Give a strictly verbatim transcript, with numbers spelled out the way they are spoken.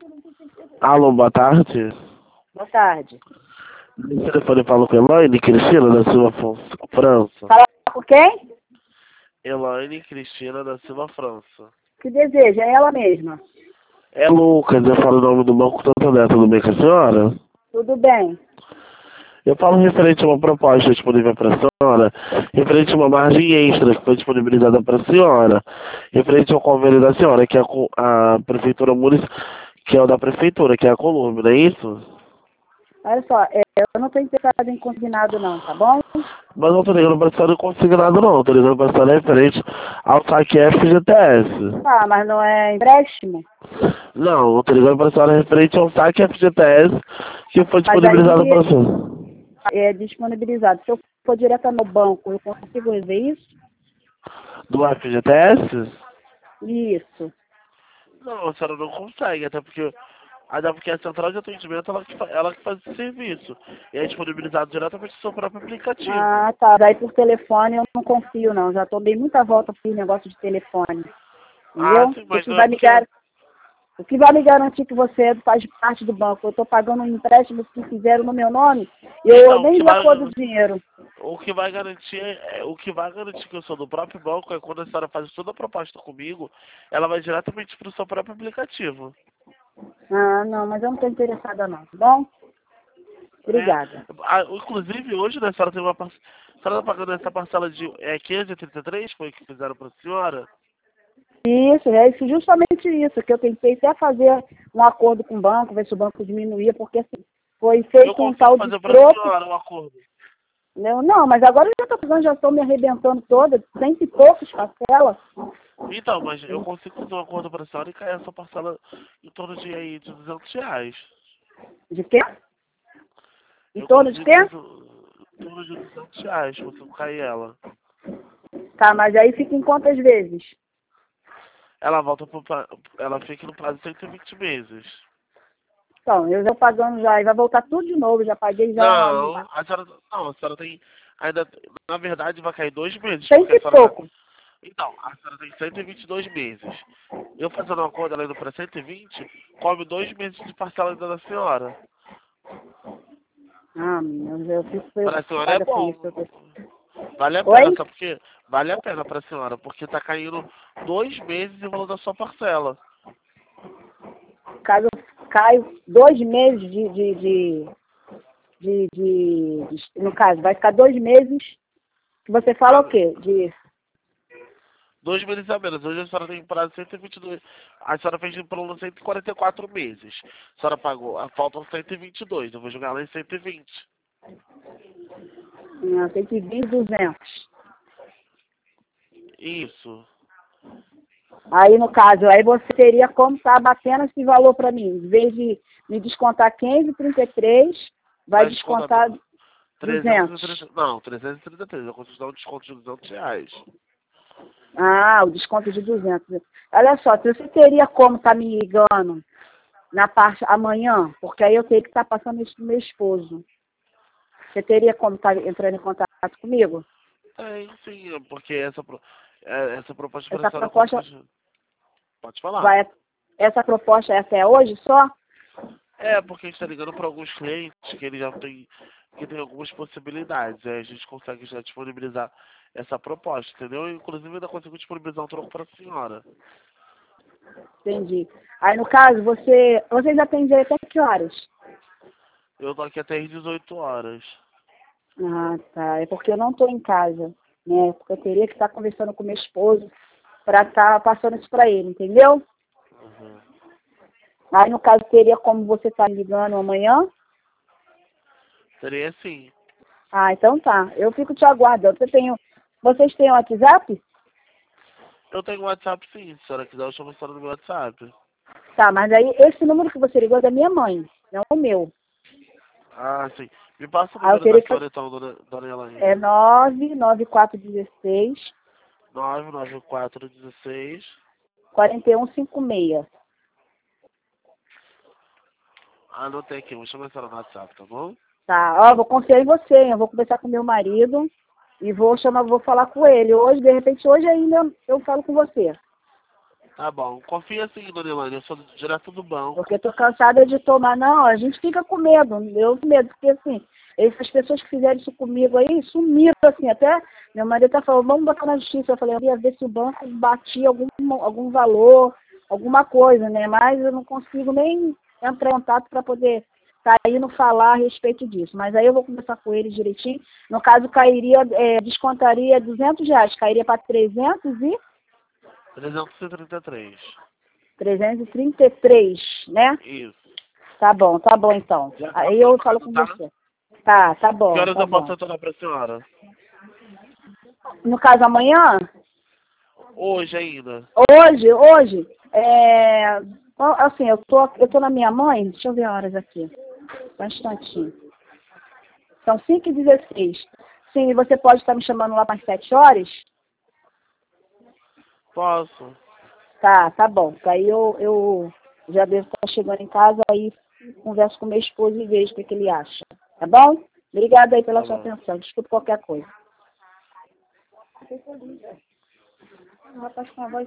Alô, boa tarde. Boa tarde. No telefone falo com Elaine Cristina da Silva Afonso, França. Fala com quem? Elaine Cristina da Silva França. Que deseja? É ela mesma. É Lucas, eu falo o nome do Banco Santander, tudo bem com a senhora? Tudo bem. Eu falo referente a uma proposta disponível para a senhora, referente a uma margem extra que foi disponibilizada para a senhora, referente ao convênio da senhora, que é a, co- a Prefeitura Municipal, que é o da Prefeitura, que é a Colômbia, não é isso? Olha só, é, eu não estou interessada em consignado não, tá bom? Mas não tô ligando para a senhora consignado não, tô ligando para a senhora referente ao saque F G T S. Ah, mas não é empréstimo? Não, eu tô ligando para a senhora referente ao saque F G T S que foi Mas disponibilizado para a aí senhora. é disponibilizado. Se eu for direto no banco, eu consigo rever isso? Do F G T S? Isso. Não, a senhora não consegue, até porque, até porque a central de atendimento ela que, fa- ela que faz esse serviço. E é disponibilizado diretamente no seu próprio aplicativo. Ah, tá. Daí por telefone eu não confio não. Já tô dei muita volta por negócio de telefone. Ah, Entendeu? sim, O mas que não é vai me porque. gar... O que vai me garantir que você faz parte do banco? Eu estou pagando um empréstimo que fizeram no meu nome e eu Então, o nem que dei a vai, cor do dinheiro. o que vai garantir, é- o que vai garantir que eu sou do próprio banco é quando a senhora faz toda a proposta comigo, ela vai diretamente para o seu próprio aplicativo. Ah, não, mas eu não estou interessada não, tá bom? É, Obrigada. a- inclusive hoje, né, a senhora tem uma parcela. A senhora está pagando essa parcela de é, quinhentos e trinta e três, foi o que fizeram para a senhora? Isso, é isso, justamente isso, que eu tentei até fazer um acordo com o banco, ver se o banco diminuía, porque assim, foi Eu feito um consigo tal de fazer para a troco. senhora um acordo. Não, não, mas agora eu já estou pagando, já estou me arrebentando toda, cento e poucos parcelas. Então, mas eu consigo fazer um acordo para a senhora e cair essa parcela em torno de, aí, de duzentos reais. De quê? Em Eu torno de consigo quê? fazer em torno de duzentos reais, consigo cair ela. Tá, mas aí fica em quantas vezes? Ela volta pro, pra- ela fica no prazo de cento e vinte meses. Então, eu já pagando já, e vai voltar tudo de novo, já paguei já Não, a senhora, não, a senhora tem, ainda, na verdade vai cair dois meses, cento porque a e senhora já, pouco. então, a senhora tem cento e vinte e dois meses. Eu fazendo um acordo, ela indo para cento e vinte, come dois meses de parcela ainda da senhora. Ah, meu Deus, eu fico Para a senhora é preocupada com isso. bom. Eu tô- Vale a pena, Oi? sabe por quê? Vale a pena para a senhora, porque tá caindo dois meses o valor da sua parcela. Caso eu caio dois meses de, de, de, de, de- de- no caso, vai ficar dois meses, que você fala Ah, o quê? De, dois meses a menos. Hoje a senhora tem prazo cento e vinte e dois. A senhora fez de plano cento e quarenta e quatro meses. A senhora pagou, a faltam cento e vinte e dois. Eu vou jogar lá em cento e vinte. ah, cento e vinte, duzentos. Isso. Aí, no caso, aí você teria como estar batendo esse valor para mim. Em vez de me descontar quinze, trinta e três, vai Vai descontar descontar trezentos e duzentos. trinta. Não, trezentos e trinta e três. Eu consigo dar um desconto de duzentos reais. Ah, o desconto de duzentos. Olha só, se você teria como estar me ligando na parte amanhã, porque aí eu teria que estar passando isso pro meu esposo. Você teria como estar entrando em contato comigo? É, sim, porque essa, pro- é, essa proposta para a Essa senhora eu consigo. proposta Pode falar. vai, essa proposta é até hoje só? É, porque a gente está ligando para alguns clientes que ele já tem, que tem algumas possibilidades. Aí a gente consegue já disponibilizar essa proposta, entendeu? Inclusive ainda consigo disponibilizar um troco para a senhora. Entendi. Aí no caso, você, vocês atendem até que horas? Eu tô aqui até às dezoito horas. Ah, tá. É porque eu não estou em casa, né? Porque eu teria que estar conversando com meu esposo para estar passando isso para ele, entendeu? Uhum. Aí no caso teria como você estar me ligando amanhã? Seria assim. Ah, então tá. Eu fico te aguardando. Você tem, vocês têm WhatsApp? Eu tenho um WhatsApp sim, se a senhora quiser eu chamo a senhora no meu WhatsApp. Tá, mas aí esse número que você ligou é da minha mãe, não é o meu. Ah, sim. Me passa o Aí eu número da teria que... senhora então, dona, dona É Elaine. nove nove quatro um seis, nove nove quatro um seis. quatro um cinco seis. Anotei aqui, vou chamar a senhora no WhatsApp, tá bom? Tá, ó, vou confiar em você, hein? Eu vou conversar com meu marido e vou chamar, vou falar com ele. Hoje, de repente, hoje ainda eu falo com você. Tá bom. Confia assim, dona Elaine, eu sou direto do banco. Porque eu tô cansada de tomar. Não, a gente fica com medo. Eu com medo, porque assim, essas pessoas que fizeram isso comigo aí, sumiram assim, até meu marido até falou, vamos botar na justiça. Eu falei, eu ia ver se o banco batia algum, algum valor, alguma coisa, né? Mas eu não consigo nem entrar em contato para poder estar indo falar a respeito disso. Mas aí eu vou conversar com eles direitinho. No caso, cairia, é, descontaria duzentos reais, cairia para trezentos e... trezentos e trinta e três. trezentos e trinta e três, né? Isso. Tá bom, tá bom então. Já tá Aí eu falo aprovado, com tá? você. Tá, tá bom, Que horas tá eu posso bom. retornar pra senhora? No caso, amanhã? Hoje ainda. Hoje, hoje, é... assim, eu tô, eu tô na minha mãe, deixa eu ver a horas aqui. Só um instantinho. São cinco e dezesseis. Sim, você pode estar me chamando lá para as sete horas? Posso. Tá, tá bom. Aí eu, eu já devo estar chegando em casa, aí converso com meu esposo e vejo o que, que ele acha. Tá bom? Obrigada aí pela Tá sua bom. atenção. Desculpe qualquer coisa. O rapaz com a voz